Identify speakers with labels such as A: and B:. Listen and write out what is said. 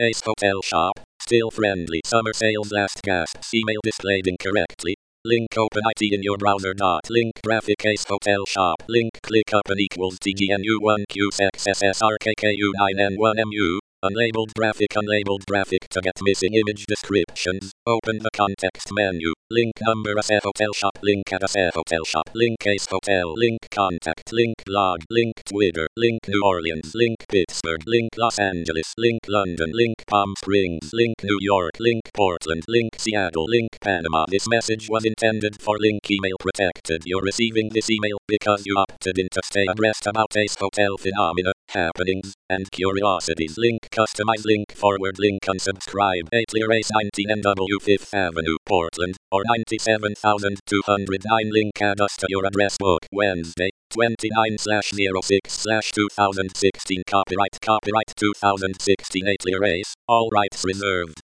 A: Ace Hotel Shop. Still friendly. Summer sales last gasps. Email displayed incorrectly. Link open IT in your browser. Link graphic Ace Hotel Shop. Link click open equals TGNU1QXSSRKKU9N1MU. Unlabeled graphic to get missing image descriptions. Open the context menu. Link number Ace Hotel Shop. Link at Ace Hotel Shop. Link Ace Hotel. Link contact. Link blog. Link Twitter. Link New Orleans. Link Pittsburgh. Link Los Angeles. Link London. Link Palm Springs. Link New York. Link Portland. Link Seattle. Link Panama. This message was intended for link email protected. You're receiving this email because you opted in to stay abreast about Ace Hotel phenomena, happenings, and curiosities. Link customize link forward link unsubscribe. 8 Ace 19 NW 5th Avenue, Portland, or 97,209. Link add us to your address book. Wednesday, 29/06/2016. Copyright 2016 8 Ace. All rights reserved.